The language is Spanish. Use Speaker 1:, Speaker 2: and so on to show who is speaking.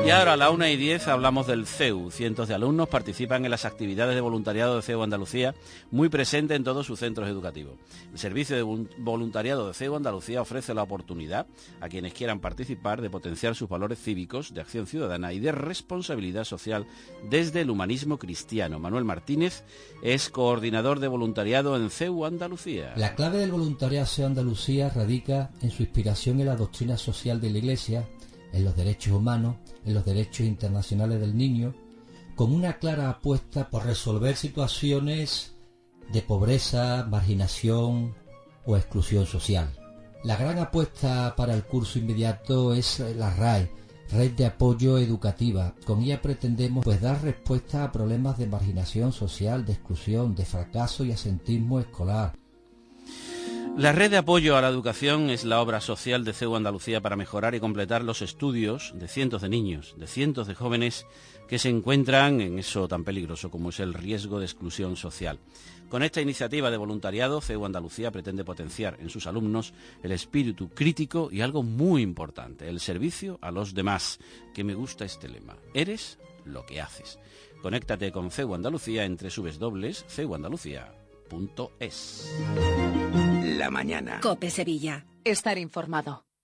Speaker 1: Y ahora a la 1:10 hablamos del CEU. Cientos de alumnos participan en las actividades de voluntariado de CEU Andalucía, muy presente en todos sus centros educativos. El servicio de voluntariado de CEU Andalucía ofrece la oportunidad a quienes quieran participar de potenciar sus valores cívicos, de acción ciudadana y de responsabilidad social desde el humanismo cristiano. Manuel Martínez es coordinador de voluntariado en CEU Andalucía.
Speaker 2: La clave del voluntariado CEU Andalucía radica en su inspiración en la doctrina social de la Iglesia, en los derechos humanos, en los derechos internacionales del niño, con una clara apuesta por resolver situaciones de pobreza, marginación o exclusión social. La gran apuesta para el curso inmediato es la RAE, Red de Apoyo Educativa. Con ella pretendemos dar respuesta a problemas de marginación social, de exclusión, de fracaso y asentismo escolar.
Speaker 1: La Red de Apoyo a la Educación es la obra social de CEU Andalucía para mejorar y completar los estudios de cientos de niños, de cientos de jóvenes que se encuentran en eso tan peligroso como es el riesgo de exclusión social. Con esta iniciativa de voluntariado, CEU Andalucía pretende potenciar en sus alumnos el espíritu crítico y algo muy importante, el servicio a los demás, que me gusta este lema: eres lo que haces. Conéctate con CEU Andalucía en www.ceuandalucía.es.
Speaker 3: La mañana.
Speaker 4: COPE Sevilla. Estar informado.